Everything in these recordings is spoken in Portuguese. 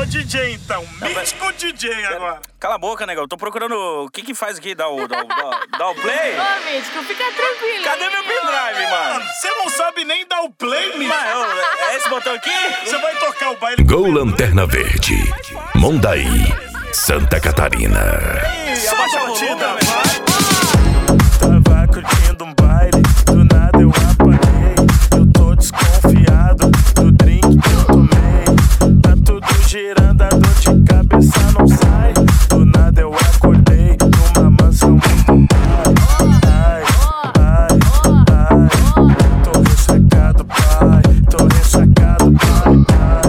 Alô, DJ, então. Mítico DJ agora. Cala a boca, negão. Eu tô procurando o que faz aqui. Dá o play? Ô, Mítico, fica tranquilo. Cadê meu pendrive, mano? Você não sabe nem dar o play, Mítico. É esse botão aqui? Você vai tocar o baile. Gol Lanterna Verde, Mondaí, Santa Catarina. Solta a batida, vai. Tava curtindo um baile, do nada eu apaguei. Eu tô desconfiado do drink que eu tomei. Tá tudo girando, a dor de cabeça não sai. Do nada eu acordei numa mansão muito pai. Ai, tô ressacado, pai. Tô ressacado, pai.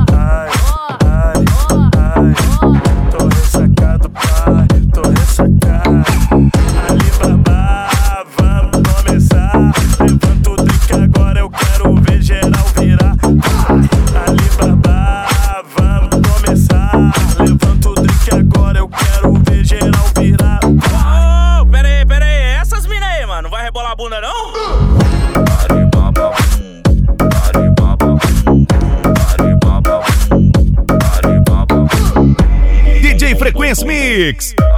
Tô ressacado, pai. Tô ressacado. Alibaba, vamos começar. Levanta o drink agora, eu quero ver geral virar. Alibaba, vamos começar. Levanta o drink agora, eu quero ver geral virar. Ô, pera aí. Essas minas aí, mano. Não vai rebolar a bunda, não? DJ Frequência Mix.